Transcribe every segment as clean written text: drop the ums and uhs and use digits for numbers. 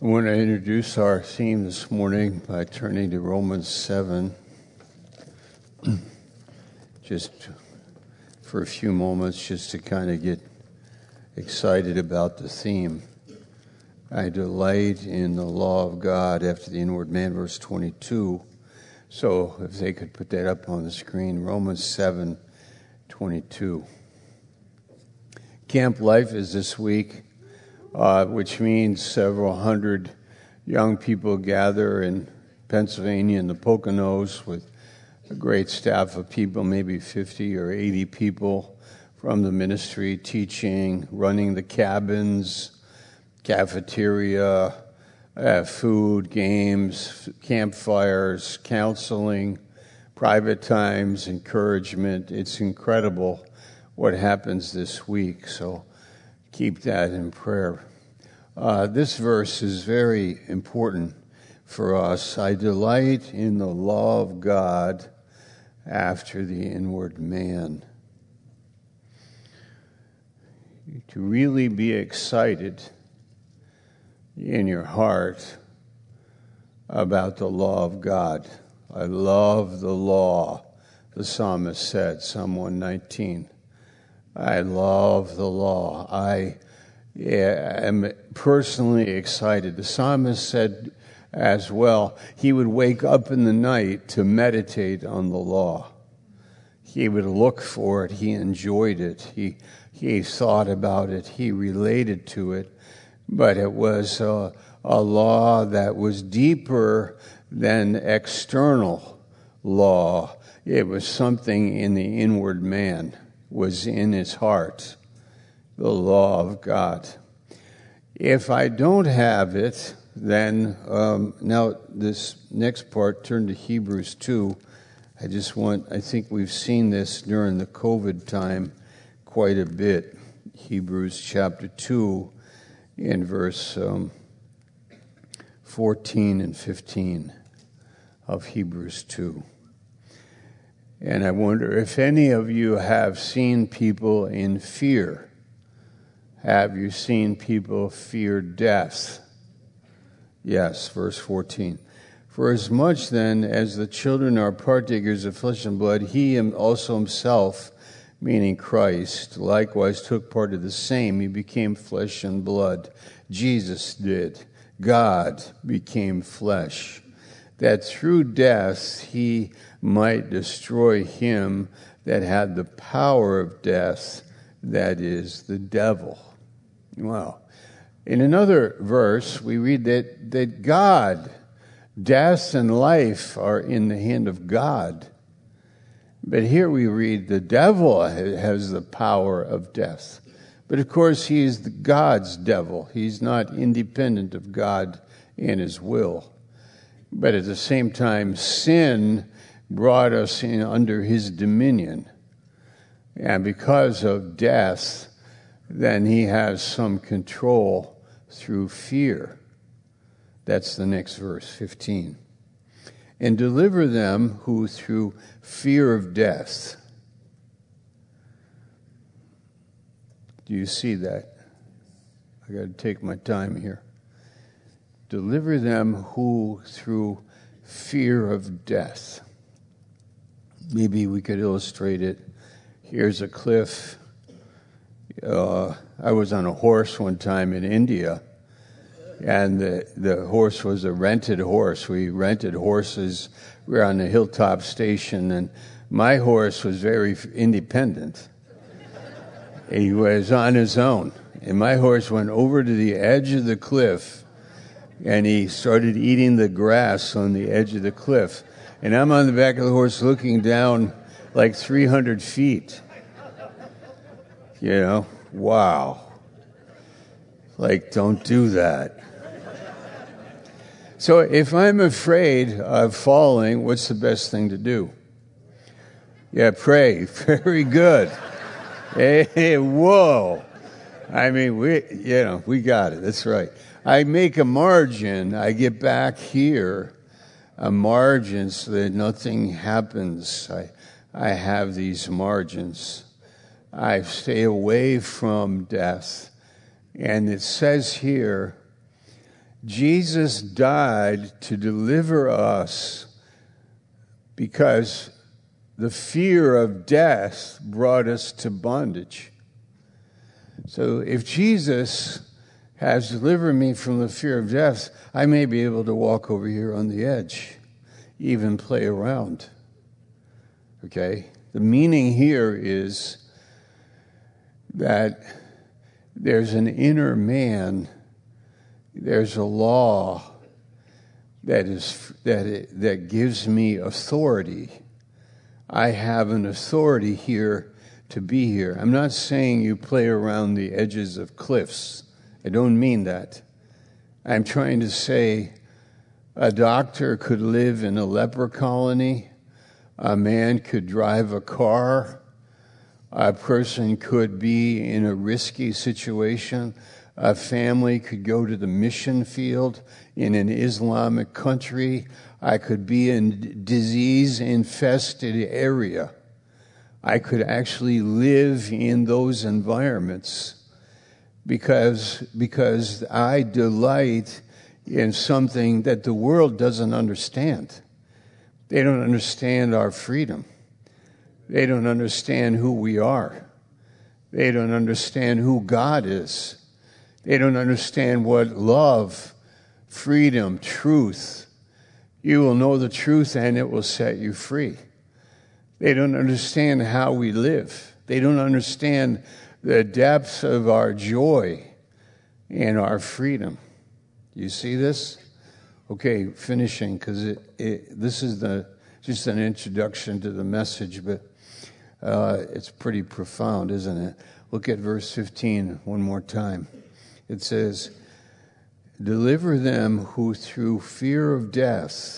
I want to introduce our theme this morning by turning to Romans 7, just for a few moments, just to kind of get excited about the theme. I delight in the law of God after the inward man, verse 22. So if they could put that up on the screen, Romans 7, 22. Camp Life is this week. Which means several hundred young people gather in Pennsylvania in the Poconos with a great staff of people, maybe 50 or 80 people from the ministry, teaching, running the cabins, cafeteria, food, games, campfires, counseling, private times, encouragement. It's incredible what happens this week, so keep that in prayer. This verse is very important for us. I delight in the law of God after the inward man. To really be excited in your heart about the law of God. I love the law, the psalmist said, Psalm 119. I love the law. I am personally excited. The psalmist said as well, he would wake up in the night to meditate on the law. He would look for it. He enjoyed it. He thought about it. He related to it. But it was a law that was deeper than external law. It was something in the inward man. Was in his heart, the law of God. If I don't have it, then now this next part, turn to Hebrews 2. I think we've seen this during the COVID time quite a bit. Hebrews chapter 2 in verse 14 and 15 of Hebrews 2. And I wonder if any of you have seen people in fear. Have you seen people fear death? Yes, verse 14. For as much then as the children are partakers of flesh and blood, he also himself, meaning Christ, likewise took part of the same. He became flesh and blood. Jesus did. God became flesh. That through death he might destroy him that had the power of death, that is, the devil. Well, in another verse, we read that God, death and life are in the hand of God. But here we read the devil has the power of death. But of course, he is God's devil. He's not independent of God and his will. But at the same time, sin brought us in under his dominion. And because of death, then he has some control through fear. That's the next verse, 15. And deliver them who through fear of death. Do you see that? I got to take my time here. Deliver them who through fear of death. Maybe we could illustrate it. Here's a cliff. I was on a horse one time in India, and the horse was a rented horse. We rented horses. We were on the hilltop station, and my horse was very independent. He was on his own, and my horse went over to the edge of the cliff, and he started eating the grass on the edge of the cliff. And I'm on the back of the horse looking down like 300 feet. You know, wow. Like, don't do that. So if I'm afraid of falling, what's the best thing to do? Yeah, pray. Very good. Hey, whoa. I mean, we got it. That's right. I make a margin. I get back here, a margin so that nothing happens. I have these margins. I stay away from death. And it says here, Jesus died to deliver us because the fear of death brought us to bondage. So if Jesus has delivered me from the fear of death, I may be able to walk over here on the edge, even play around. Okay? The meaning here is that there's an inner man, there's a law that gives me authority. I have an authority here to be here. I'm not saying you play around the edges of cliffs. I don't mean that. I'm trying to say a doctor could live in a leper colony. A man could drive a car. A person could be in a risky situation. A family could go to the mission field in an Islamic country. I could be in disease-infested area. I could actually live in those environments because I delight in something that the world doesn't understand. They don't understand our freedom. They don't understand who we are. They don't understand who God is. They don't understand what love, freedom, truth. You will know the truth and it will set you free. They don't understand how we live. They don't understand the depths of our joy and our freedom. You see this? Okay, finishing, because this is just an introduction to the message, but it's pretty profound, isn't it? Look at verse 15 one more time. It says, deliver them who through fear of death.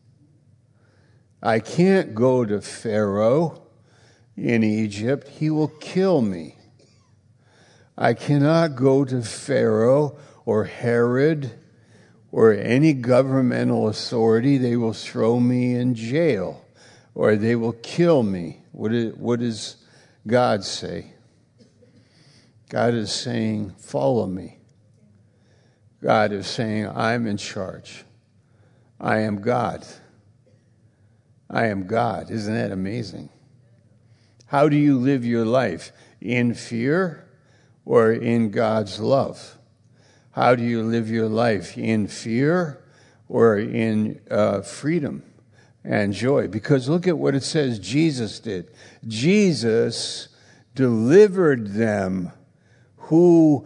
I can't go to Pharaoh in Egypt. He will kill me. I cannot go to Pharaoh or Herod or any governmental authority. They will throw me in jail or they will kill me. What does God say? God is saying, follow me. God is saying, I'm in charge. I am God. I am God. Isn't that amazing? How do you live your life? In fear or in God's love? How do you live your life? In fear or in freedom and joy? Because look at what it says Jesus did. Jesus delivered them who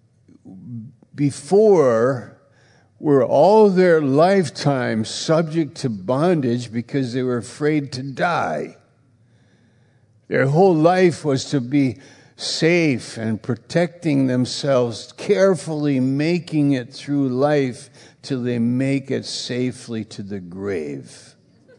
before were all their lifetime subject to bondage because they were afraid to die. Their whole life was to be safe and protecting themselves, carefully making it through life till they make it safely to the grave.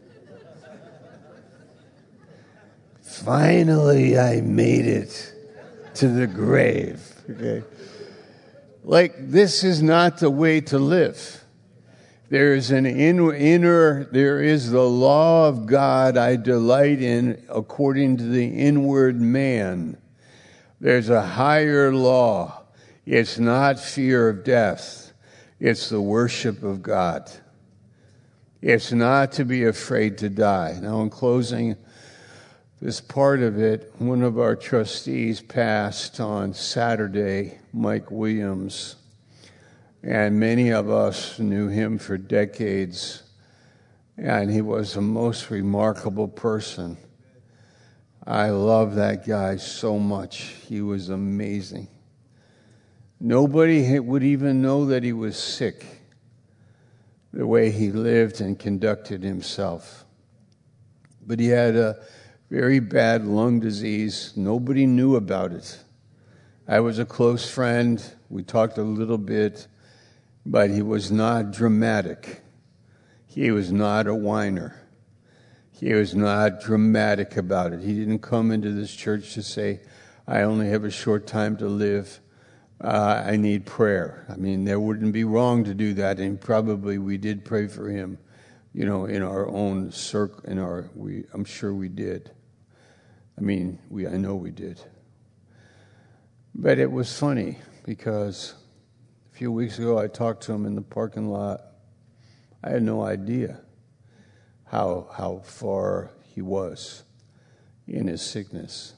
Finally, I made it to the grave. Okay. Like, this is not the way to live. There is there is the law of God I delight in according to the inward man. There's a higher law. It's not fear of death. It's the worship of God. It's not to be afraid to die. Now, in closing this part of it, one of our trustees passed on Saturday, Mike Williams, and many of us knew him for decades, and he was a most remarkable person. I love that guy so much. He was amazing. Nobody would even know that he was sick, the way he lived and conducted himself. But he had a very bad lung disease. Nobody knew about it. I was a close friend. We talked a little bit, but he was not dramatic. He was not a whiner. He was not dramatic about it. He didn't come into this church to say, I only have a short time to live. I need prayer. I mean, there wouldn't be wrong to do that, and probably we did pray for him, in our own circle. I'm sure we did. I know we did. But it was funny because A few weeks ago, I talked to him in the parking lot. I had no idea how far he was in his sickness.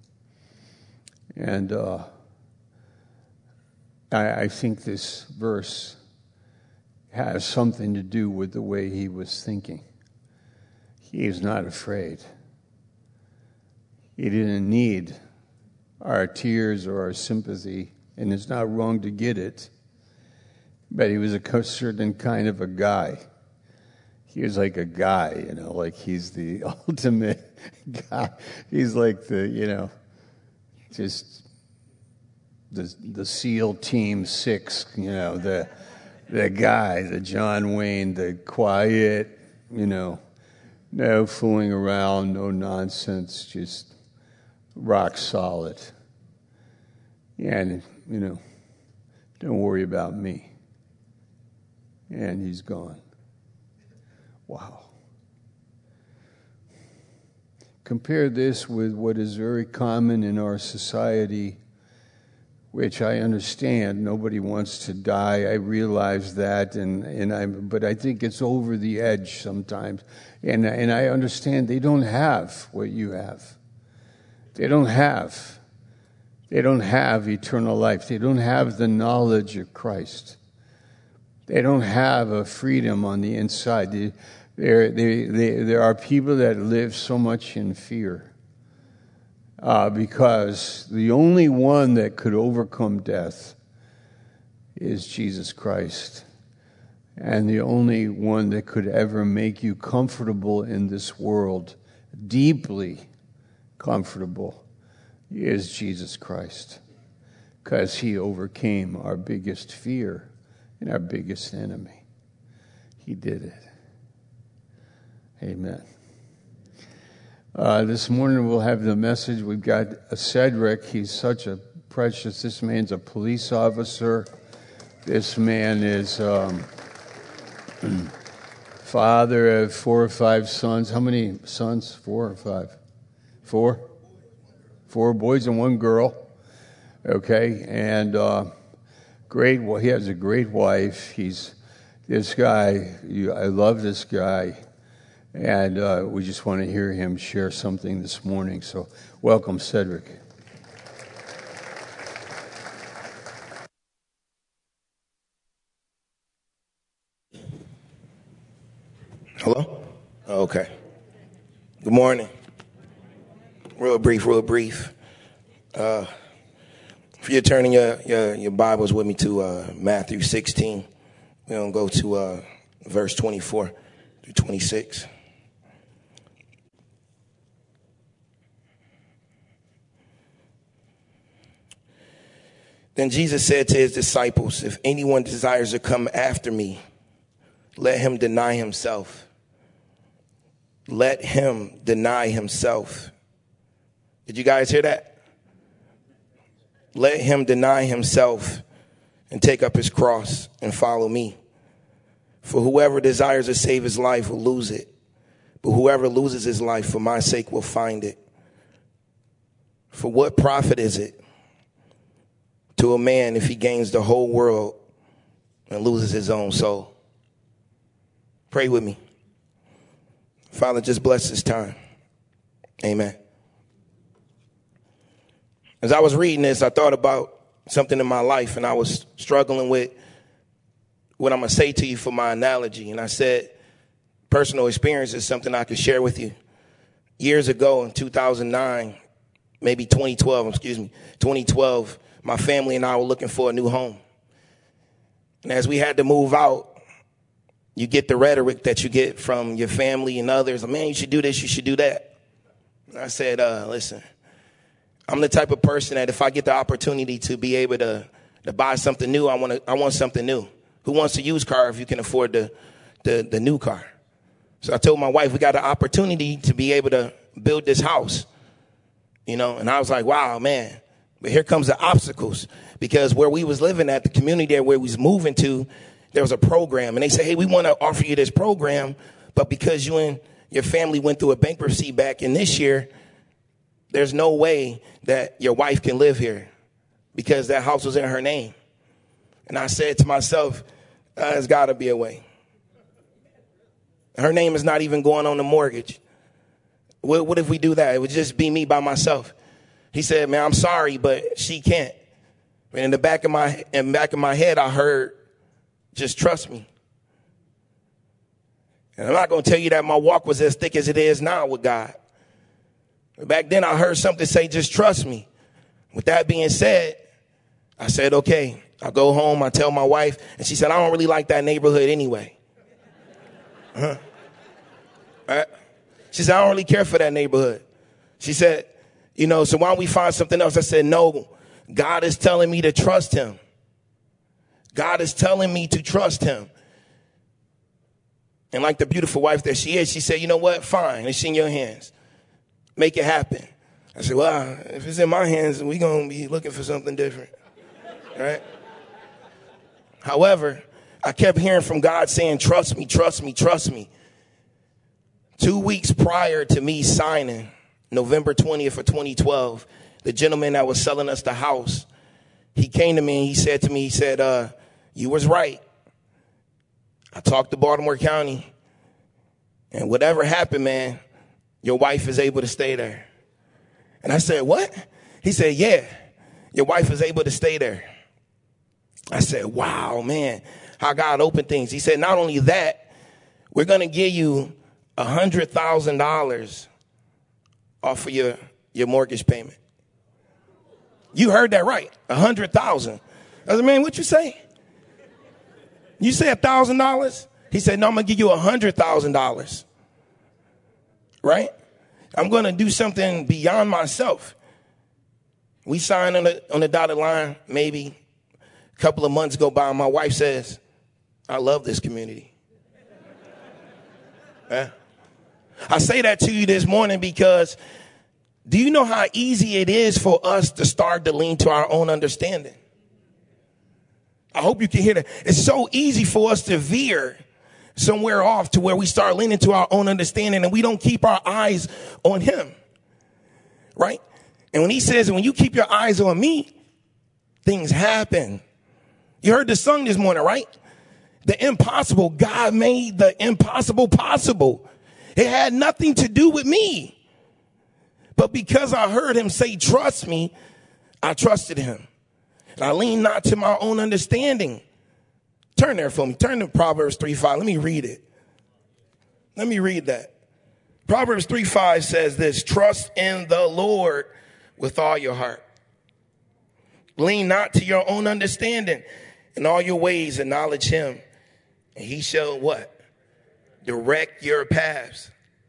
And I think this verse has something to do with the way he was thinking. He is not afraid. He didn't need our tears or our sympathy, and it's not wrong to get it, but he was a certain kind of a guy. He was like a guy, like he's the ultimate guy. He's like just the SEAL Team 6, the guy, the John Wayne, the quiet, no fooling around, no nonsense, just rock solid. And, don't worry about me. And he's gone. Wow. Compare this with what is very common in our society, which I understand. Nobody wants to die. I realize that, but I think it's over the edge sometimes. And I understand they don't have what you have. They don't have eternal life. They don't have the knowledge of Christ. They don't have a freedom on the inside. There are people that live so much in fear because the only one that could overcome death is Jesus Christ. And the only one that could ever make you comfortable in this world, deeply comfortable, is Jesus Christ. Because he overcame our biggest fear and our biggest enemy. He did it. Amen. This morning we'll have the message. We've got Cedric. He's such a precious. This man's a police officer. This man is father of 4 or 5 sons. How many sons? 4 or 5? 4? 4 boys and 1 girl. Okay, and great. Well, he has a great wife. This guy. I love this guy. And we just want to hear him share something this morning. So welcome, Cedric. Hello? Okay. Good morning. Real brief. If you're turning your Bibles with me to Matthew 16, we're going to go to verse 24 through 26. Then Jesus said to his disciples, if anyone desires to come after me, let him deny himself. Let him deny himself. Did you guys hear that? Let him deny himself and take up his cross and follow me. For whoever desires to save his life will lose it. But whoever loses his life for my sake will find it. For what profit is it to a man if he gains the whole world and loses his own soul? Pray with me. Father, just bless this time. Amen. As I was reading this, I thought about something in my life, and I was struggling with what I'm going to say to you for my analogy. And I said, personal experience is something I could share with you. Years ago in 2009, maybe 2012, my family and I were looking for a new home. And as we had to move out, you get the rhetoric that you get from your family and others. Man, you should do this, you should do that. And I said, listen, I'm the type of person that if I get the opportunity to be able to buy something new, I want something new. Who wants a used car if you can afford the new car? So I told my wife, we got an opportunity to be able to build this house, and I was like, wow, man. But here comes the obstacles, because where we was living at, the community there where we was moving to, there was a program, and they said, hey, we want to offer you this program, but because you and your family went through a bankruptcy back in this year, there's no way that your wife can live here because that house was in her name. And I said to myself, there's got to be a way. Her name is not even going on the mortgage. What if we do that? It would just be me by myself. He said, man, I'm sorry, but she can't. And in the back of my head, I heard, just trust me. And I'm not going to tell you that my walk was as thick as it is now with God. But back then, I heard something say, just trust me. With that being said, I said, okay. I go home, I tell my wife, and she said, I don't really like that neighborhood anyway. All right? She said, I don't really care for that neighborhood. She said, so why don't we find something else? I said, no, God is telling me to trust him. God is telling me to trust him. And like the beautiful wife that she is, she said, you know what? Fine. It's in your hands. Make it happen. I said, well, if it's in my hands, we're going to be looking for something different. All right? However, I kept hearing from God saying, trust me, trust me, trust me. 2 weeks prior to me signing, November 20th of 2012, the gentleman that was selling us the house, he came to me and he said to me, you was right. I talked to Baltimore County, and whatever happened, man, your wife is able to stay there. And I said, what? He said, yeah, your wife is able to stay there. I said, wow, man, how God opened things. He said, not only that, we're going to give you $100,000 off of your mortgage payment. You heard that right, $100,000. I said, man, what you say? You say $1,000? He said, no, I'm going to give you $100,000. Right? I'm going to do something beyond myself. We signed on the dotted line, maybe a couple of months go by, and my wife says, I love this community. I say that to you this morning because do you know how easy it is for us to start to lean to our own understanding? I hope you can hear that. It's so easy for us to veer somewhere off to where we start leaning to our own understanding and we don't keep our eyes on him. Right? And when he says, when you keep your eyes on me, things happen. You heard the song this morning, right? The impossible. God made the impossible possible. It had nothing to do with me. But because I heard him say, trust me, I trusted him. And I lean not to my own understanding. Turn there for me. Turn to Proverbs 3:5. Let me read it. Let me read that. Proverbs 3:5 says this, trust in the Lord with all your heart. Lean not to your own understanding. In all your ways acknowledge him. And he shall what? Direct your paths.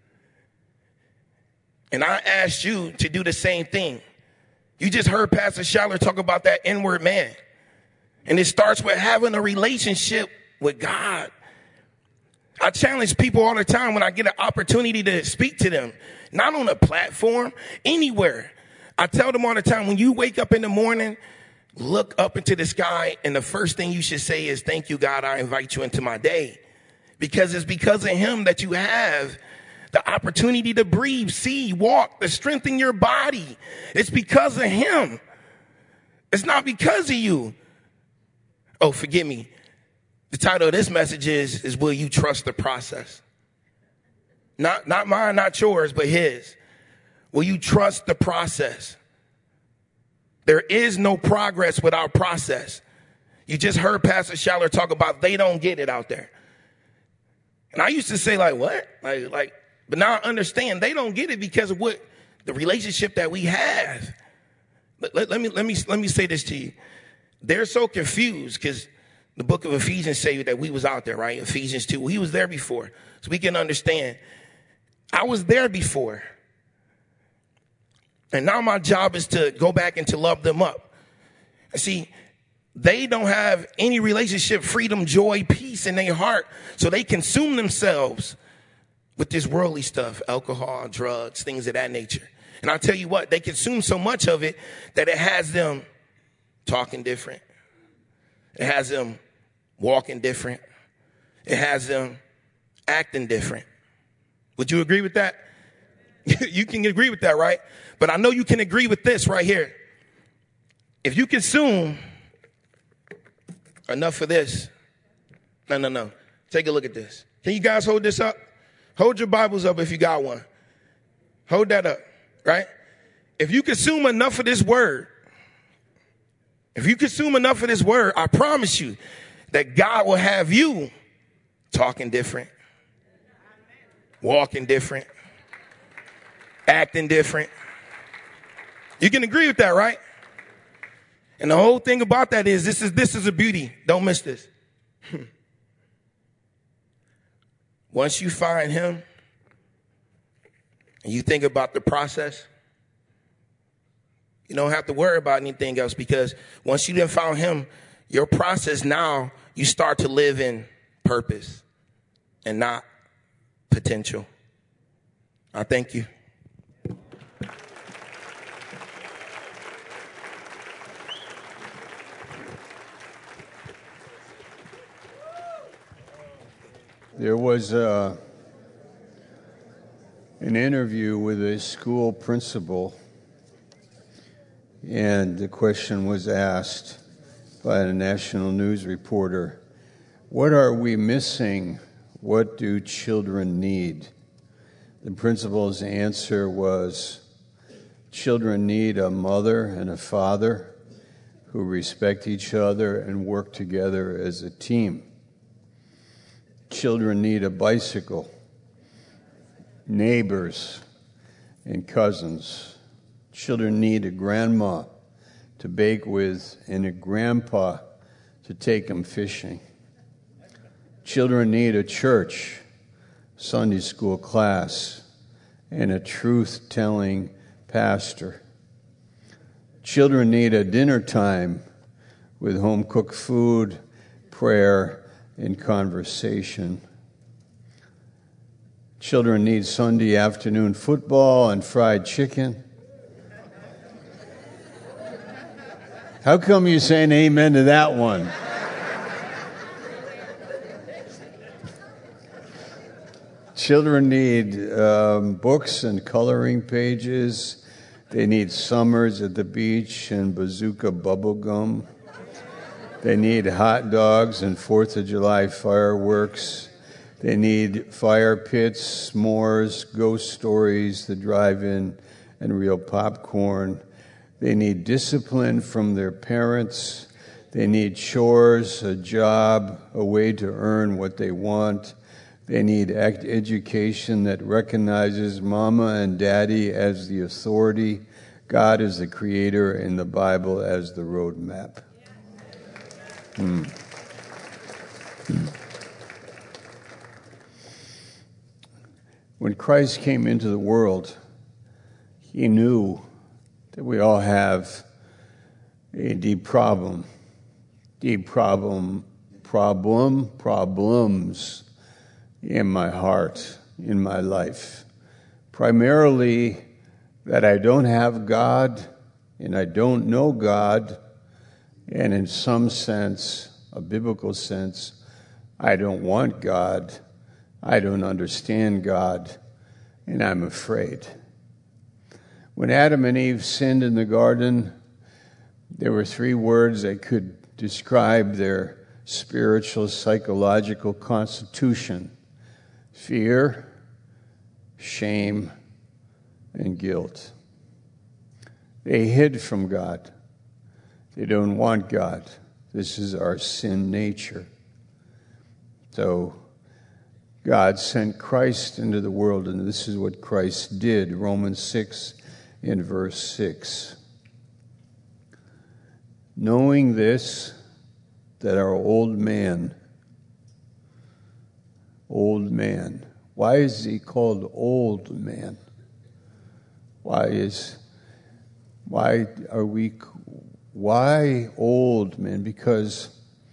And I asked you to do the same thing. You just heard Pastor Schaller talk about that inward man. And it starts with having a relationship with God. I challenge people all the time when I get an opportunity to speak to them, not on a platform, anywhere. I tell them all the time, when you wake up in the morning, look up into the sky, and the first thing you should say is, thank you, God, I invite you into my day. Because it's because of him that you have the opportunity to breathe, see, walk, the strength in your body. It's because of him. It's not because of you. Oh, forgive me. The title of this message is Will You Trust the Process? Not mine, not yours, but his. Will you trust the process? There is no progress without process. You just heard Pastor Schaller talk about they don't get it out there. And I used to say like, what? But now I understand they don't get it because of what the relationship that we have. Let me say this to you. They're so confused because the book of Ephesians say that we was out there, right? Ephesians 2. He was there before. So we can understand. I was there before. And now my job is to go back and to love them up. See, they don't have any relationship, freedom, joy, peace in their heart. So they consume themselves with this worldly stuff, alcohol, drugs, things of that nature. And I'll tell you what, they consume so much of it that it has them talking different. It has them walking different. It has them acting different. Would you agree with that? You can agree with that, right? But I know you can agree with this right here. If you consume Enough of this. No. Take a look at this. Can you guys hold this up? Hold your Bibles up if you got one. Hold that up, right? If you consume enough of this word, I promise you that God will have you talking different, walking different, acting different. You can agree with that, right? And the whole thing about that is this is a beauty. Don't miss this. Once you find him and you think about the process, you don't have to worry about anything else, because once you then found him, your process now, you start to live in purpose and not potential. I thank you. There was an interview with a school principal, and the question was asked by a national news reporter, what are we missing? What do children need? The principal's answer was, children need a mother and a father who respect each other and work together as a team. Children need a bicycle, neighbors and cousins. Children need a grandma to bake with and a grandpa to take them fishing. Children need a church, Sunday school class, and a truth-telling pastor. Children need a dinner time with home-cooked food, prayer, and conversation. Children need Sunday afternoon football and fried chicken. How come you're saying amen to that one? Children need books and coloring pages. They need summers at the beach and bazooka bubble gum. They need hot dogs and 4th of July fireworks. They need fire pits, s'mores, ghost stories, the drive-in, and real popcorn. They need discipline from their parents. They need chores, a job, a way to earn what they want. They need education that recognizes mama and daddy as the authority, God as the creator, and the Bible as the roadmap. When Christ came into the world, he knew that we all have a deep problems in my heart, in my life. Primarily that I don't have God and I don't know God, and in some sense, a biblical sense, I don't want God, I don't understand God, and I'm afraid. When Adam and Eve sinned in the garden, there were 3 words that could describe their spiritual, psychological constitution: fear, shame, and guilt. They hid from God. They don't want God. This is our sin nature. So God sent Christ into the world, and this is what Christ did. Romans 6 in verse 6. Knowing this, that our old man, why is he called old man? Why old man? Because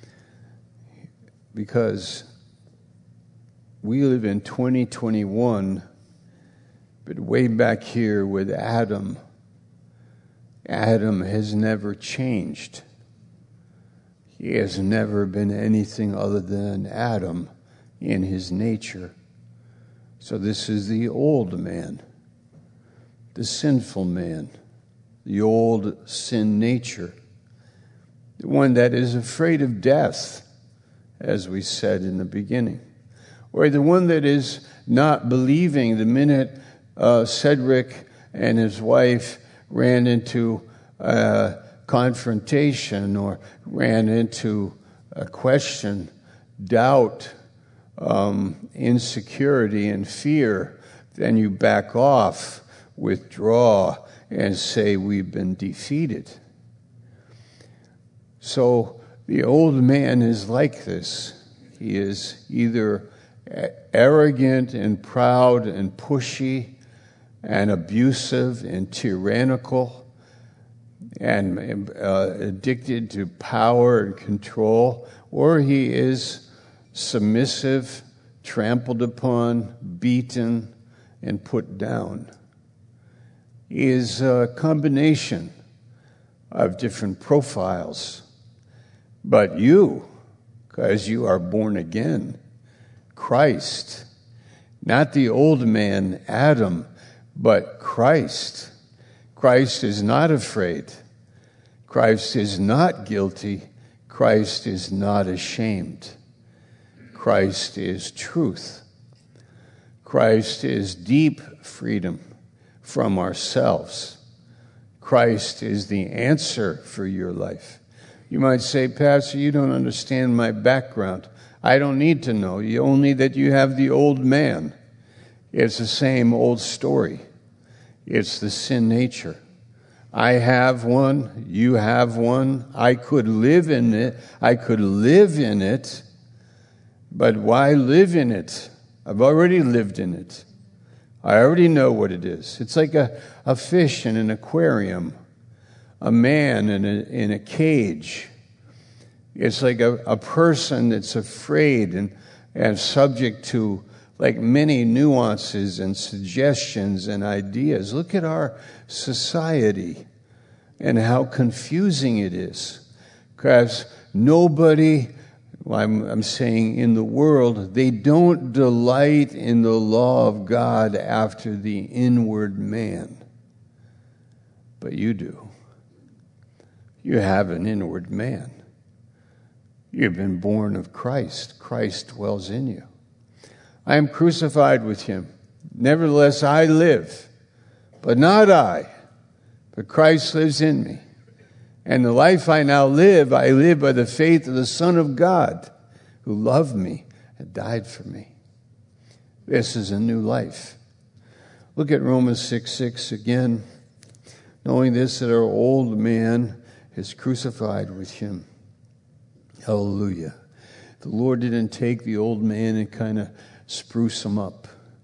we live in 2021, but way back here with Adam has never changed. He has never been anything other than Adam in his nature. So this is the old man, the sinful man, the old sin nature. the one that is afraid of death, as we said in the beginning, or the one that is not believing the minute Cedric and his wife ran into a confrontation or ran into a question, doubt, insecurity, and fear, then you back off, withdraw, and say, we've been defeated. So the old man is like this. He is either arrogant and proud and pushy and abusive and tyrannical and addicted to power and control, or he is submissive, trampled upon, beaten, and put down. He is a combination of different profiles. But you, because you are born again, Christ, not the old man, Adam, but Christ. Christ is not afraid. Christ is not guilty. Christ is not ashamed. Christ is truth. Christ is deep freedom from ourselves. Christ is the answer for your life. You might say, Pastor, you don't understand my background. I don't need to know. Only that you have the old man. It's the same old story. It's the sin nature. I have one. You have one. I could live in it. But why live in it? I've already lived in it. I already know what it is. It's like a fish in an aquarium, a man in a cage. It's like a person that's afraid and subject to like many nuances and suggestions and ideas. Look at our society and how confusing it is. Because nobody, I'm saying in the world, they don't delight in the law of God after the inward man. But you do. You have an inward man. You've been born of Christ. Christ dwells in you. I am crucified with him. Nevertheless, I live, but not I, but Christ lives in me. And the life I now live, I live by the faith of the Son of God, who loved me and died for me. This is a new life. Look at Romans 6:6 again. Knowing this, that our old man is crucified with him. Hallelujah. The Lord didn't take the old man and kind of spruce him up.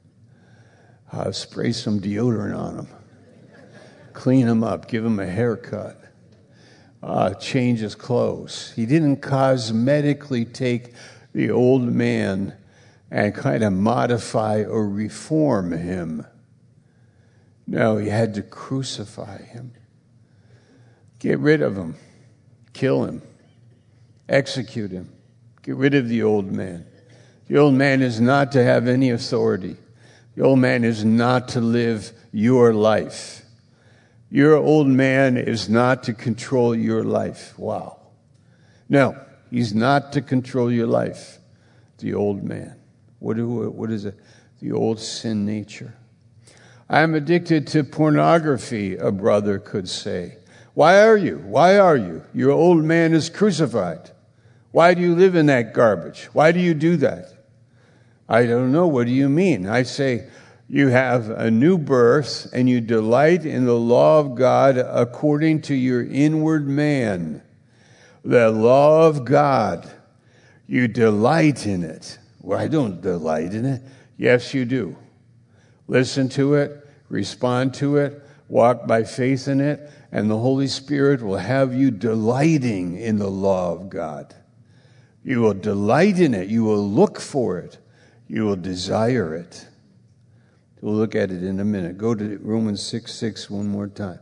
Spray some deodorant on him. Clean him up. Give him a haircut. Change his clothes. He didn't cosmetically take the old man and kind of modify or reform him. No, he had to crucify him. Get rid of him. Kill him. Execute him. Get rid of the old man. The old man is not to have any authority. The old man is not to live your life. Your old man is not to control your life. Wow. No, he's not to control your life. The old man. What is it? The old sin nature. I'm addicted to pornography, a brother could say. Why are you? Why are you? Your old man is crucified. Why do you live in that garbage? Why do you do that? I don't know. What do you mean? I say, you have a new birth and you delight in the law of God according to your inward man. The law of God. You delight in it. Well, I don't delight in it. Yes, you do. Listen to it, respond to it, walk by faith in it, and the Holy Spirit will have you delighting in the law of God. You will delight in it. You will look for it. You will desire it. We'll look at it in a minute. Go to Romans 6:6 one more time.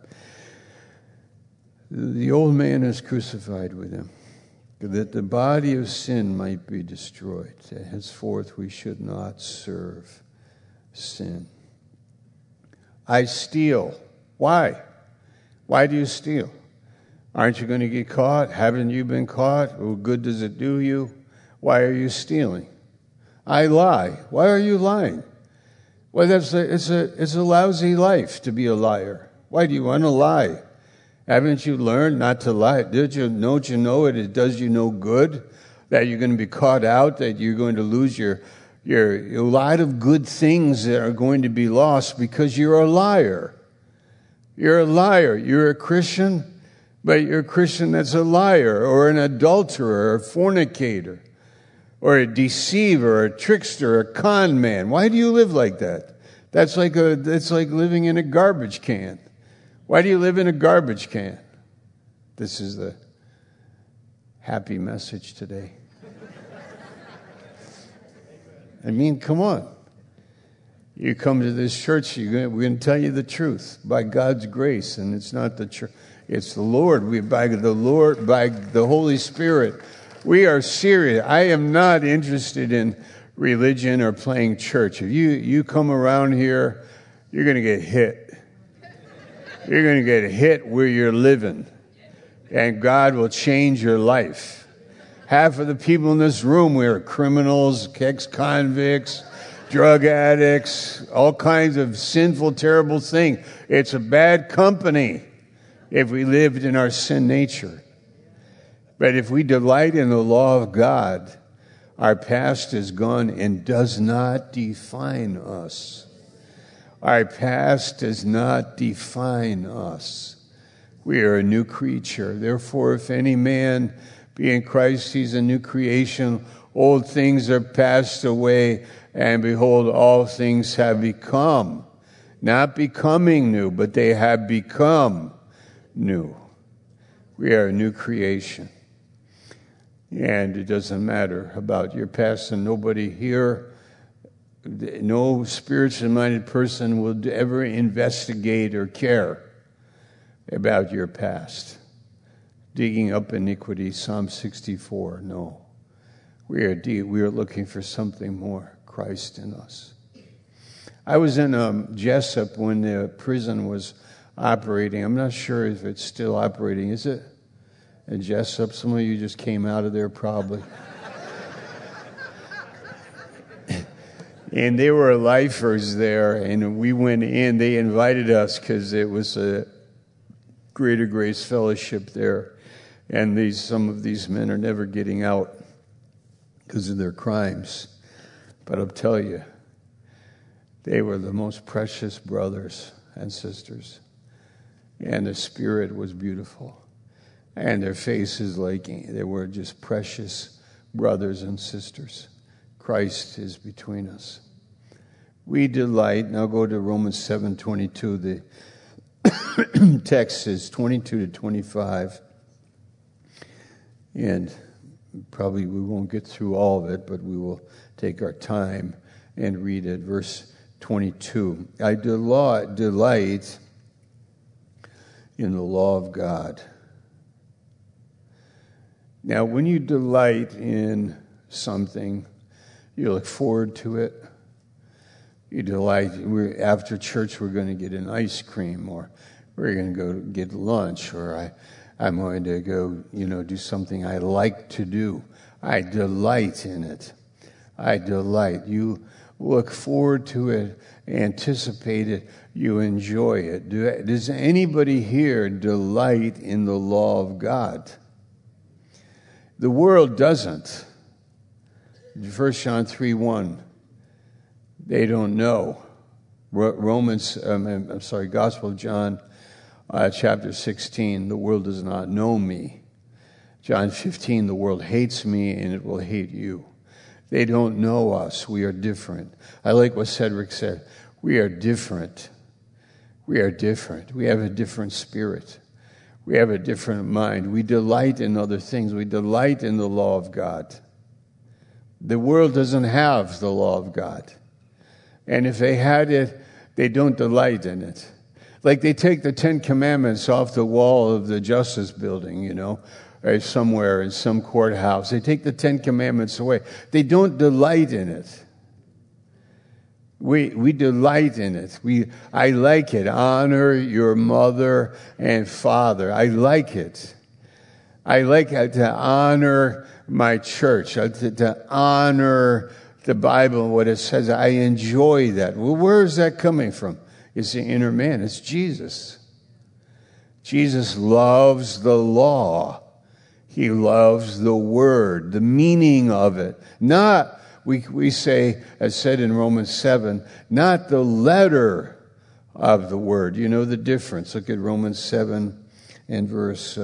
The old man is crucified with him, that the body of sin might be destroyed. Henceforth we should not serve sin. I steal. Why? Why do you steal? Aren't you going to get caught? Haven't you been caught? What good does it do you? Why are you stealing? I lie. Why are you lying? Well, it's a lousy life to be a liar. Why do you want to lie? Haven't you learned not to lie? Don't you know it does you no good? That you're going to be caught out, that you're going to lose your a lot of good things that are going to be lost because you're a liar. You're a liar. You're a Christian, but you're a Christian that's a liar or an adulterer or a fornicator or a deceiver or a trickster or a con man. Why do you live like that? That's like living in a garbage can. Why do you live in a garbage can? This is the happy message today. I mean, come on. You come to this church, we're going to tell you the truth by God's grace, and it's not the church, it's the Lord. By the Holy Spirit. We are serious. I am not interested in religion or playing church. If you come around here, you're going to get hit. You're going to get hit where you're living, and God will change your life. Half of the people in this room, we are criminals, ex-convicts, drug addicts, all kinds of sinful, terrible things. It's a bad company if we lived in our sin nature. But if we delight in the law of God, our past is gone and does not define us. Our past does not define us. We are a new creature. Therefore, if any man be in Christ, he's a new creation. Old things are passed away, and behold, all things have become. Not becoming new, but they have become new. We are a new creation. And it doesn't matter about your past, and nobody here, no spiritually minded person will ever investigate or care about your past. Digging up iniquity, Psalm 64, no. We are looking for something more, Christ in us. I was in Jessup when the prison was operating. I'm not sure if it's still operating. Is it? At Jessup, some of you just came out of there probably. And there were lifers there, and we went in. They invited us because it was a Greater Grace Fellowship there. And some of these men are never getting out because of their crimes. But I'll tell you, they were the most precious brothers and sisters. And the spirit was beautiful. And their faces, they were just precious brothers and sisters. Christ is between us. We delight. Now go to Romans 7:22. The text is 22 to 25. And probably we won't get through all of it, but we will take our time and read it. Verse 22. I delight in the law of God. Now, when you delight in something, you look forward to it. You delight. After church, we're going to get an ice cream, or we're going to go get lunch, or I'm going to go, do something I like to do. I delight in it. I delight. You look forward to it, anticipate it, you enjoy it. Does anybody here delight in the law of God? The world doesn't. 1 John 3:1. They don't know. Gospel of John, chapter 16, the world does not know me. John 15, the world hates me and it will hate you. They don't know us. We are different. I like what Cedric said. We are different. We are different. We have a different spirit. We have a different mind. We delight in other things. We delight in the law of God. The world doesn't have the law of God. And if they had it, they don't delight in it. Like they take the 10 Commandments off the wall of the Justice Building, or somewhere in some courthouse. They take the 10 Commandments away. They don't delight in it. We delight in it. I like it. Honor your mother and father. I like it. I like to honor my church, to honor the Bible and what it says. I enjoy that. Well, where is that coming from? It's the inner man. It's Jesus. Jesus loves the law. He loves the word, the meaning of it. Not, we say, as said in Romans 7, not the letter of the word. You know the difference. Look at Romans 7 and verse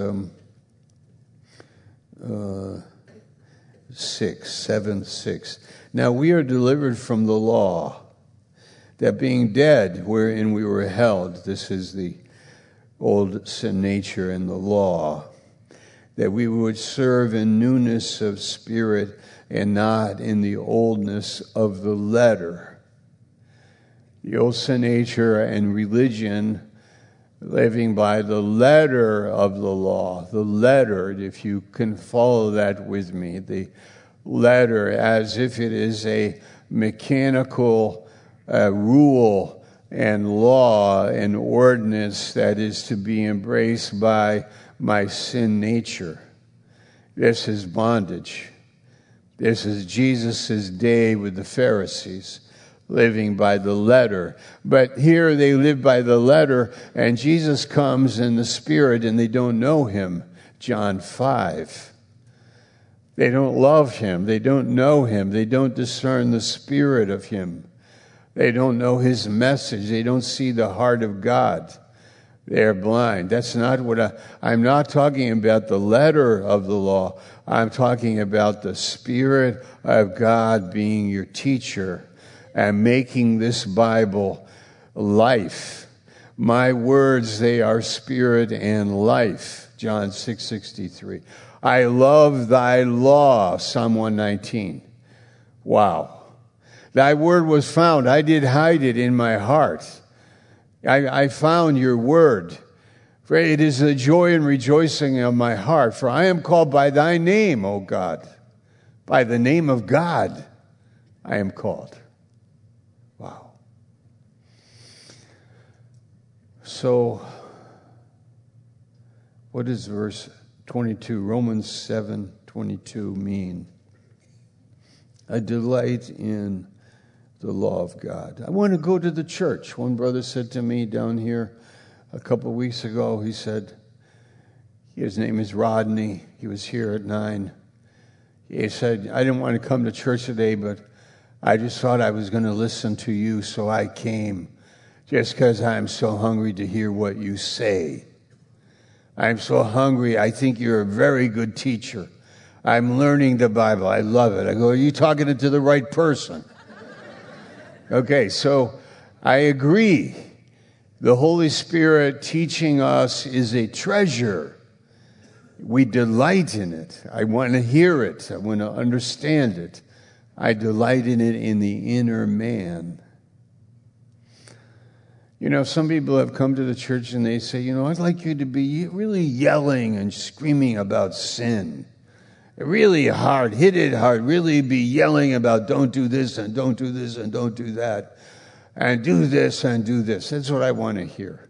6. Now we are delivered from the law, that being dead wherein we were held, this is the old sin nature and the law, that we would serve in newness of spirit and not in the oldness of the letter. The old sin nature and religion, living by the letter of the law, the letter, if you can follow that with me, the letter as if it is a mechanical rule and law and ordinance that is to be embraced by my sin nature. This is bondage. This is Jesus' day with the Pharisees, living by the letter. But here they live by the letter, and Jesus comes in the Spirit, and they don't know him. John 5. They don't love him. They don't know him. They don't discern the Spirit of him. They don't know his message. They don't see the heart of God. They're blind. That's not what I'm not talking about the letter of the law. I'm talking about the Spirit of God being your teacher and making this Bible life. My words, they are spirit and life. John 6:63. I love thy law. Psalm 119. Wow. Thy word was found. I did hide it in my heart. I found your word. For it is the joy and rejoicing of my heart. For I am called by thy name, O God. By the name of God, I am called. Wow. So, what does verse 22, Romans 7:22 mean? I delight in the law of God. I want to go to the church. One brother said to me down here a couple of weeks ago, he said, his name is Rodney. He was here at 9. He said, I didn't want to come to church today, but I just thought I was going to listen to you, so I came just because I'm so hungry to hear what you say. I'm so hungry. I think you're a very good teacher. I'm learning the Bible. I love it. I go, are you talking to the right person? Okay, so I agree. The Holy Spirit teaching us is a treasure. We delight in it. I want to hear it. I want to understand it. I delight in it in the inner man. You know, some people have come to the church and they say, you know, I'd like you to be really yelling and screaming about sin. Really hard, hit it hard, really be yelling about don't do this and don't do this and don't do that. And do this and do this. That's what I want to hear.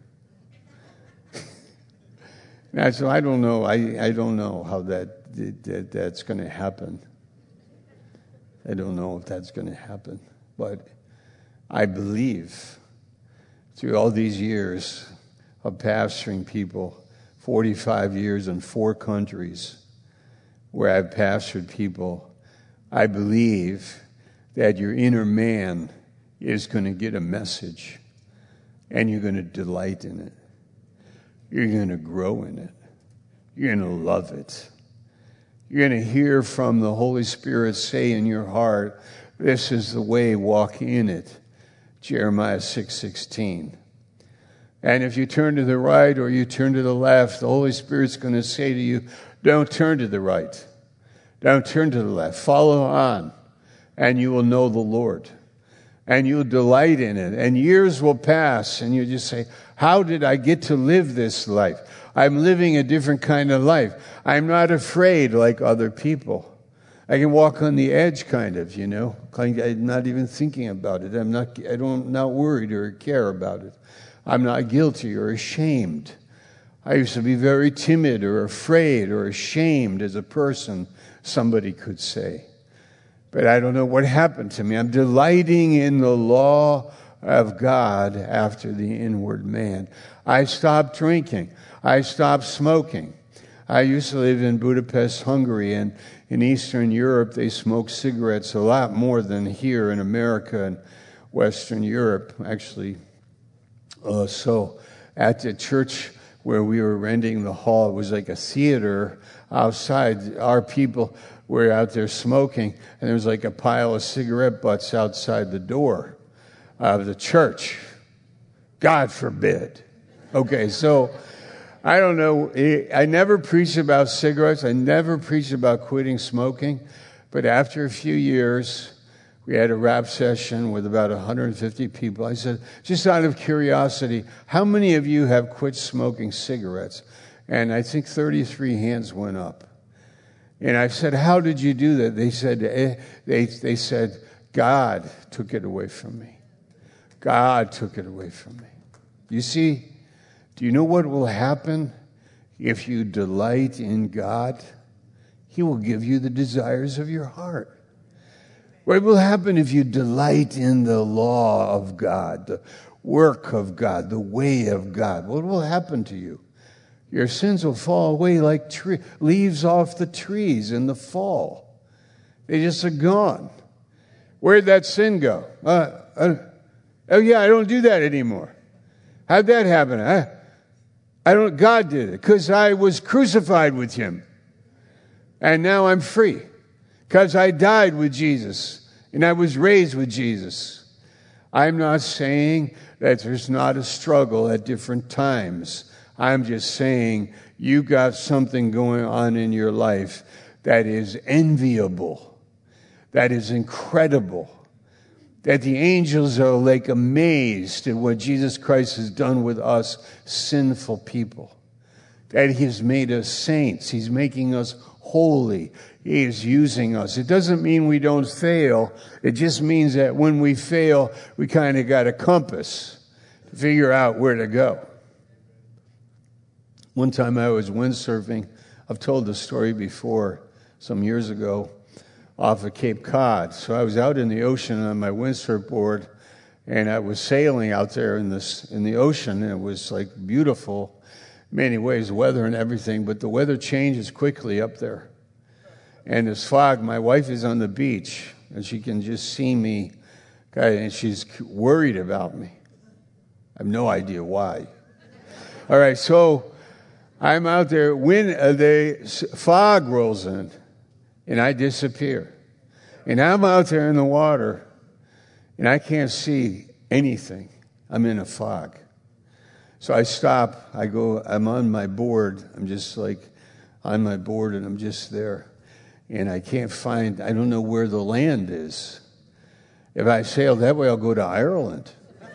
Now, so I don't know. I don't know how that's going to happen. I don't know if that's going to happen. But I believe through all these years of pastoring people, 45 years in 4 countries where I've pastored people, I believe that your inner man is going to get a message and you're going to delight in it. You're going to grow in it. You're going to love it. You're going to hear from the Holy Spirit say in your heart, this is the way, walk in it. Jeremiah 6:16. And if you turn to the right or you turn to the left, the Holy Spirit's going to say to you, don't turn to the right. Don't turn to the left. Follow on, and you will know the Lord. And you'll delight in it. And years will pass, and you just say, how did I get to live this life? I'm living a different kind of life. I'm not afraid like other people. I can walk on the edge, kind of, you know. I'm not even thinking about it. I'm not worried or care about it. I'm not guilty or ashamed. I used to be very timid or afraid or ashamed as a person, somebody could say. But I don't know what happened to me. I'm delighting in the law of God after the inward man. I stopped drinking. I stopped smoking. I used to live in Budapest, Hungary, and in Eastern Europe, they smoke cigarettes a lot more than here in America and Western Europe, actually. So at the church where we were renting the hall, it was like a theater outside. Our people were out there smoking, and there was like a pile of cigarette butts outside the door of the church. God forbid. Okay, so I don't know. I never preached about cigarettes. I never preached about quitting smoking. But after a few years, we had a rap session with about 150 people. I said, just out of curiosity, how many of you have quit smoking cigarettes? And I think 33 hands went up. And I said, how did you do that? They said, they said, God took it away from me. God took it away from me. You see, do you know what will happen if you delight in God? He will give you the desires of your heart. What will happen if you delight in the law of God, the work of God, the way of God? What will happen to you? Your sins will fall away like leaves off the trees in the fall. They just are gone. Where'd that sin go? Oh yeah, I don't do that anymore. How'd that happen? I don't. God did it because I was crucified with Him, and now I'm free because I died with Jesus and I was raised with Jesus. I'm not saying that there's not a struggle at different times. I'm just saying you got something going on in your life that is enviable, that is incredible, that the angels are like amazed at what Jesus Christ has done with us sinful people, that He has made us saints. He's making us holy. He is using us. It doesn't mean we don't fail. It just means that when we fail, we kind of got a compass to figure out where to go. One time I was windsurfing. I've told this story before, some years ago, off of Cape Cod. So I was out in the ocean on my windsurf board, and I was sailing out there in the ocean, and it was like beautiful in many ways, weather and everything, but the weather changes quickly up there. And this fog, my wife is on the beach, and she can just see me, and she's worried about me. I have no idea why. All right, so I'm out there when the fog rolls in, and I disappear. And I'm out there in the water, and I can't see anything. I'm in a fog. So I stop. I'm on my board. I'm just like on my board, and I'm just there. And I don't know where the land is. If I sail that way, I'll go to Ireland.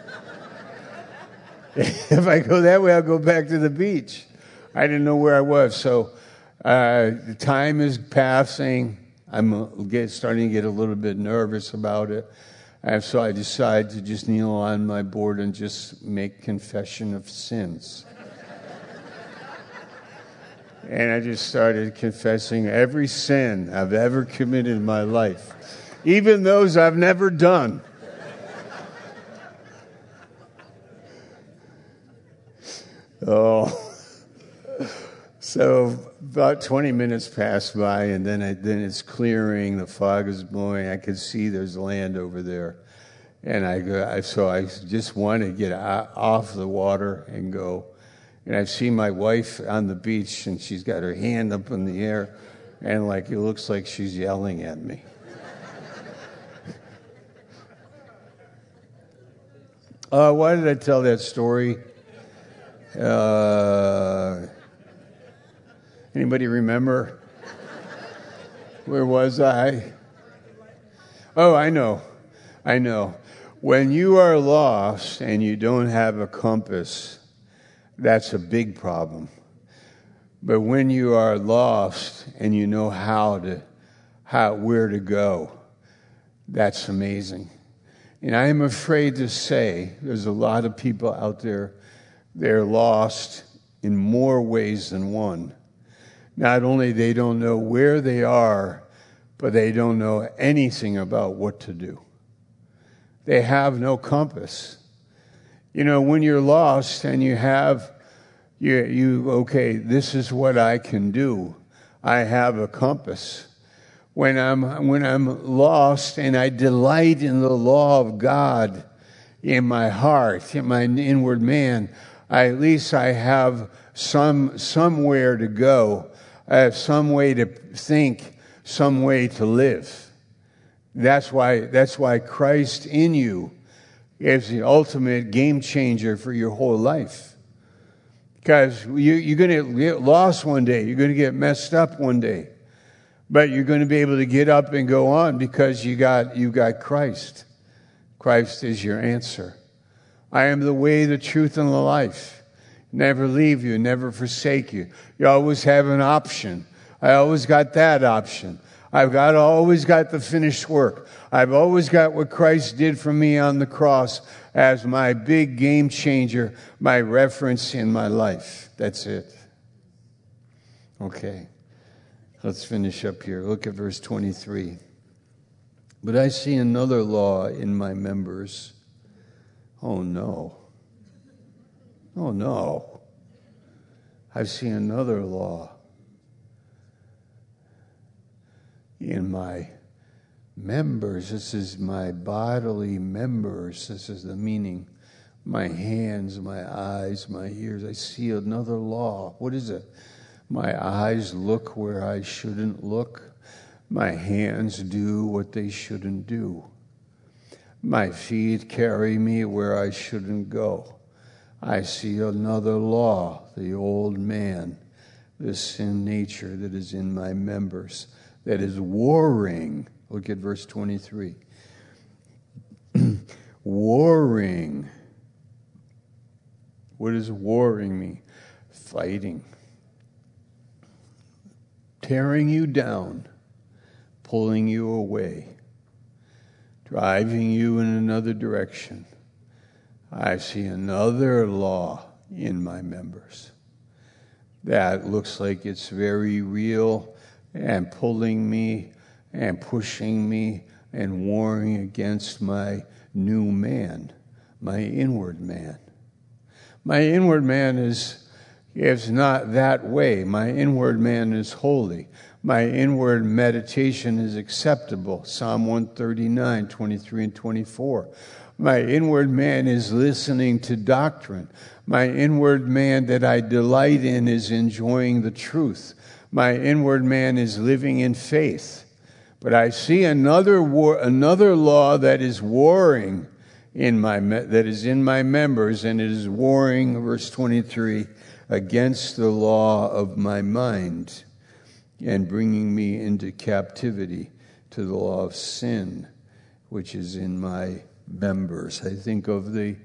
If I go that way, I'll go back to the beach. I didn't know where I was. So the time is passing. I'm starting to get a little bit nervous about it. And so I decide to just kneel on my board and just make confession of sins. And I just started confessing every sin I've ever committed in my life, even those I've never done. Oh. So about 20 minutes passed by, and then it's clearing. The fog is blowing. I could see there's land over there, and I just want to get off the water and go. And I see my wife on the beach, and she's got her hand up in the air, and it looks like she's yelling at me. Why did I tell that story? Anybody remember? Where was I? Oh, I know. When you are lost and you don't have a compass, that's a big problem. But when you are lost and you know where to go, that's amazing. And I am afraid to say there's a lot of people out there, they're lost in more ways than one. Not only they don't know where they are, but they don't know anything about what to do. They have no compass. You know, when you're lost and you have, okay, this is what I can do. I have a compass. When I'm lost and I delight in the law of God in my heart, in my inward man, at least I have somewhere to go. I have some way to think, some way to live. That's why Christ in you is the ultimate game changer for your whole life. Because you're going to get lost one day. You're going to get messed up one day. But you're going to be able to get up and go on because you got Christ. Christ is your answer. I am the way, the truth, and the life. Never leave you, never forsake you. You always have an option. I always got that option. Always got the finished work. I've always got what Christ did for me on the cross as my big game changer, my reference in my life. That's it. Okay. Let's finish up here. Look at verse 23. But I see another law in my members. Oh, no. Oh, no. I see another law in my members. This is my bodily members. This is the meaning. My hands, my eyes, my ears. I see another law. What is it? My eyes look where I shouldn't look. My hands do what they shouldn't do. My feet carry me where I shouldn't go. I see another law, the old man, the sin nature that is in my members, that is warring. Look at verse 23. Warring. What does warring mean? Fighting. Tearing you down, pulling you away, driving you in another direction. I see another law in my members that looks like it's very real and pulling me and pushing me and warring against my new man, my inward man. My inward man is not that way. My inward man is holy. My inward meditation is acceptable. Psalm 139, 23 and 24. My inward man is listening to doctrine. My inward man that I delight in is enjoying the truth. My inward man is living in faith. But I see another law that is warring that is in my members, and it is warring, verse 23, against the law of my mind and bringing me into captivity to the law of sin, which is in my members. I think of the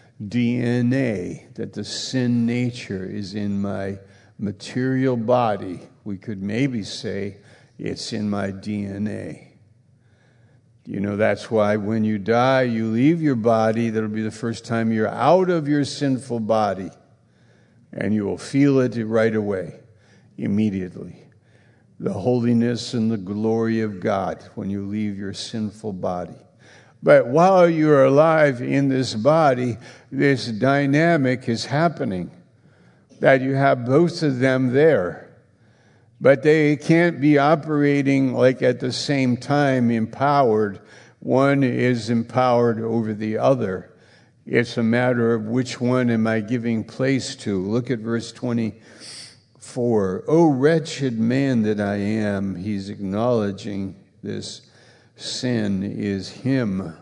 DNA, that the sin nature is in my material body. We could maybe say it's in my DNA. You know, that's why when you die, you leave your body. That'll be the first time you're out of your sinful body. And you will feel it right away, immediately. The holiness and the glory of God when you leave your sinful body. But while you're alive in this body, this dynamic is happening, that you have both of them there. But they can't be operating like at the same time empowered. One is empowered over the other. It's a matter of which one am I giving place to. Look at verse 24. O wretched man that I am, he's acknowledging this sin is him.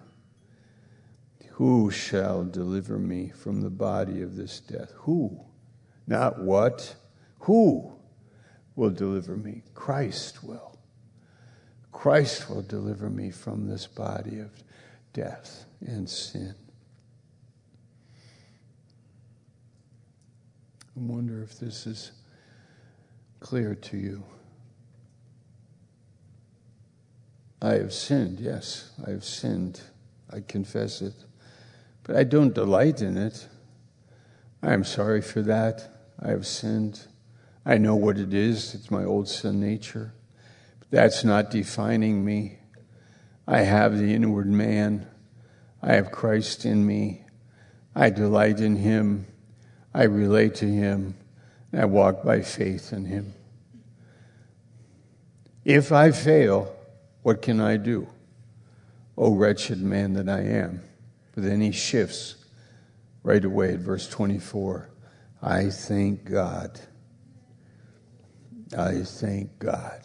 Who shall deliver me from the body of this death? Who? Not what. Who will deliver me? Christ will. Christ will deliver me from this body of death and sin. I wonder if this is clear to you. I have sinned, yes, I have sinned. I confess it. But I don't delight in it. I am sorry for that. I have sinned. I know what it is. It's my old sin nature. But that's not defining me. I have the inward man. I have Christ in me. I delight in him. I relate to him. And I walk by faith in him. If I fail, what can I do? O wretched man that I am. But then he shifts right away at verse 24. I thank God. I thank God.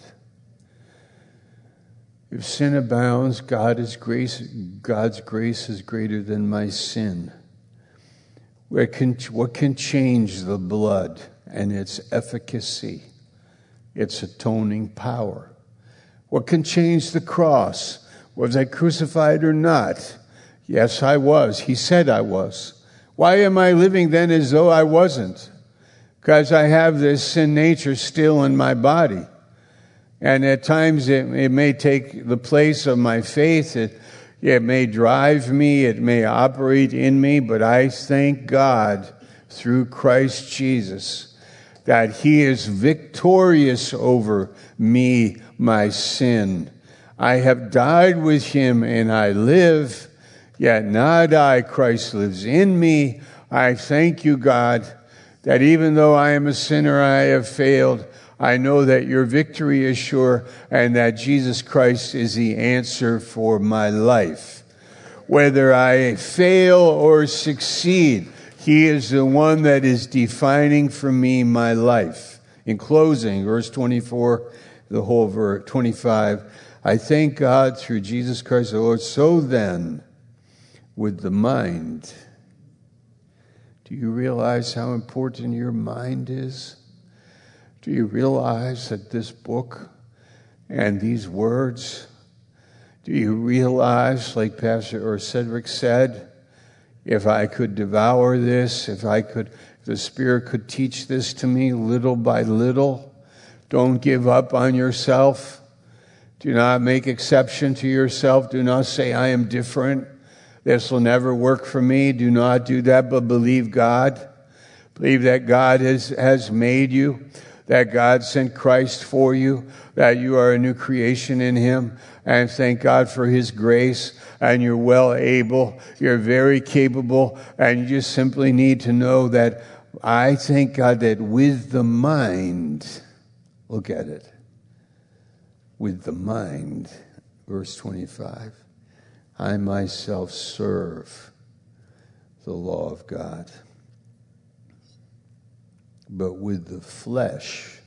If sin abounds, God's grace is greater than my sin. What can change the blood and its efficacy, its atoning power? What can change the cross? Was I crucified or not? Yes, I was. He said I was. Why am I living then as though I wasn't? Because I have this sin nature still in my body. And at times it may take the place of my faith. It may drive me. It may operate in me. But I thank God through Christ Jesus that he is victorious over me, my sin. I have died with him and I live. Yet not I, Christ lives in me. I thank you, God, that even though I am a sinner, I have failed. I know that your victory is sure and that Jesus Christ is the answer for my life. Whether I fail or succeed, he is the one that is defining for me my life. In closing, verse 24, the whole verse, 25, I thank God through Jesus Christ the Lord. So then, with the mind, do you realize how important your mind is? Do you realize that this book and these words, do you realize, like Pastor or Cedric said, if I could devour this, if the Spirit could teach this to me little by little, don't give up on yourself. Do not make exception to yourself. Do not say, I am different. This will never work for me. Do not do that, but believe God. Believe that God has made you, that God sent Christ for you, that you are a new creation in him, and thank God for his grace, and you're well able, you're very capable, and you just simply need to know that I thank God that with the mind, look at it, with the mind, verse 25, I myself serve the law of God. But with the flesh,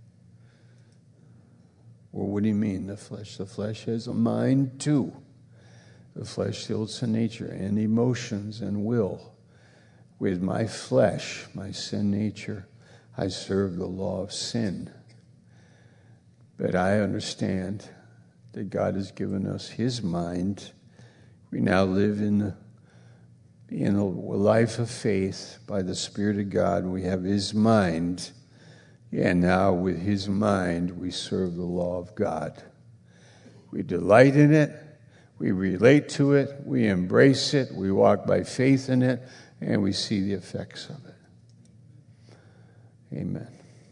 well, what do you mean the flesh? The flesh has a mind too. The flesh, the old sin nature, and emotions and will. With my flesh, my sin nature, I serve the law of sin. But I understand that God has given us his mind. We now live in a life of faith by the Spirit of God. We have his mind. And now with his mind, we serve the law of God. We delight in it. We relate to it. We embrace it. We walk by faith in it. And we see the effects of it. Amen.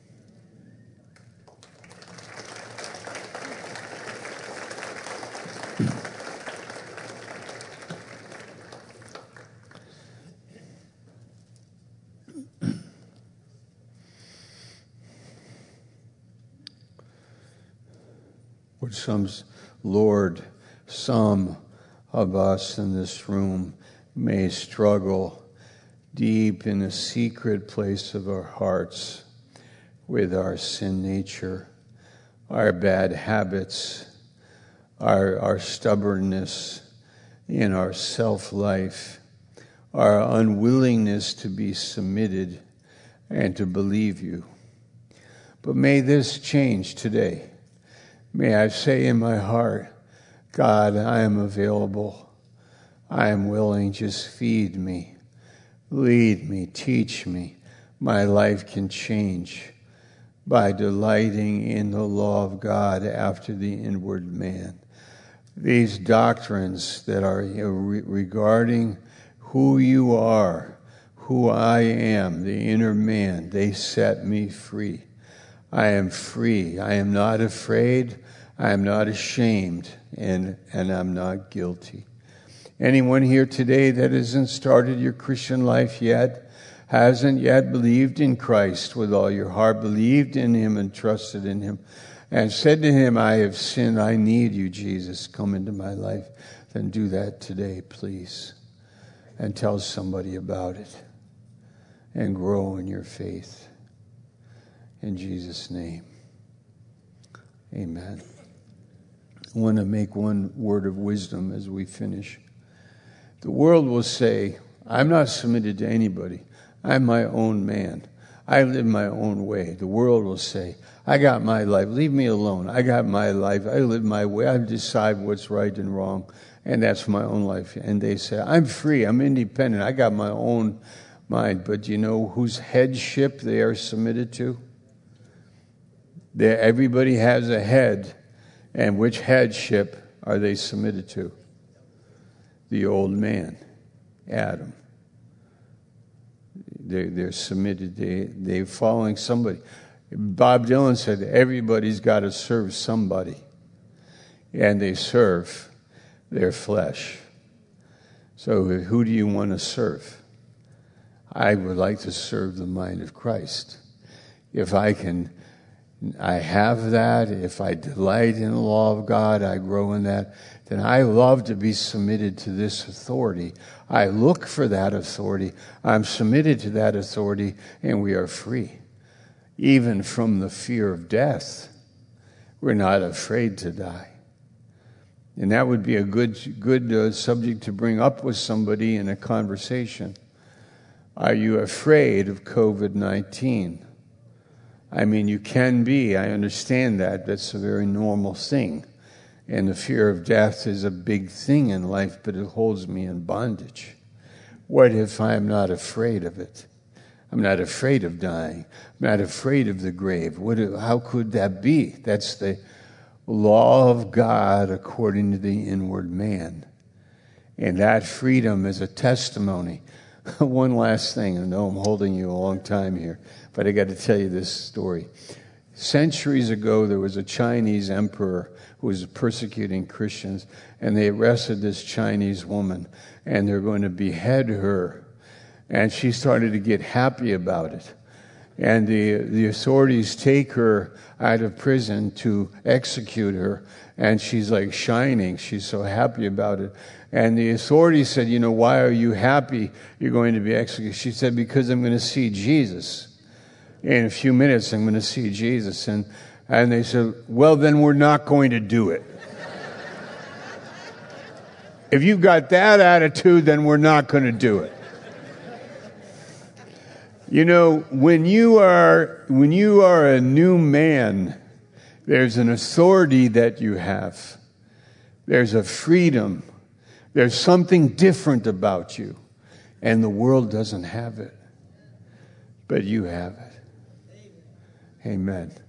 Lord, some of us in this room may struggle deep in a secret place of our hearts with our sin nature, our bad habits, our stubbornness in our self-life, our unwillingness to be submitted and to believe you. But may this change today. May I say in my heart, God, I am available. I am willing. Just feed me. Lead me. Teach me. My life can change by delighting in the law of God after the inward man. These doctrines that are regarding who you are, who I am, the inner man. They set me free. I am free. I am not afraid. I am not ashamed. And I'm not guilty. Anyone here today that hasn't started your Christian life yet, hasn't yet believed in Christ with all your heart, believed in him and trusted in him, and said to him, I have sinned, I need you, Jesus, come into my life, then do that today, please. And tell somebody about it. And grow in your faith. In Jesus' name. Amen. I want to make one word of wisdom as we finish. The world will say, I'm not submitted to anybody. I'm my own man. I live my own way. The world will say, I got my life. Leave me alone. I got my life. I live my way. I decide what's right and wrong. And that's my own life. And they say, I'm free. I'm independent. I got my own mind. But do you know whose headship they are submitted to? Everybody has a head. And which headship are they submitted to? The old man, Adam. They're submitted. They're following somebody. Bob Dylan said, everybody's got to serve somebody. And they serve their flesh. So who do you want to serve? I would like to serve the mind of Christ. If I have that. If I delight in the law of God, I grow in that. Then I love to be submitted to this authority. I look for that authority. I'm submitted to that authority, and we are free. Even from the fear of death, we're not afraid to die. And that would be a good subject to bring up with somebody in a conversation. Are you afraid of COVID-19? I mean, you can be. I understand that. That's a very normal thing. And the fear of death is a big thing in life, but it holds me in bondage. What if I'm not afraid of it? I'm not afraid of dying. I'm not afraid of the grave. How could that be? That's the law of God according to the inward man. And that freedom is a testimony. One last thing. I know I'm holding you a long time here, but I got to tell you this story. Centuries ago, there was a Chinese emperor who was persecuting Christians, and they arrested this Chinese woman, and they're going to behead her. And she started to get happy about it. And the authorities take her out of prison to execute her, and she's like shining. She's so happy about it. And the authorities said, why are you happy you're going to be executed? She said, because I'm going to see Jesus. In a few minutes, I'm going to see Jesus. And they said, well, then we're not going to do it. If you've got that attitude, then we're not going to do it. When you are a new man, there's an authority that you have. There's a freedom. There's something different about you. And the world doesn't have it. But you have it. Amen.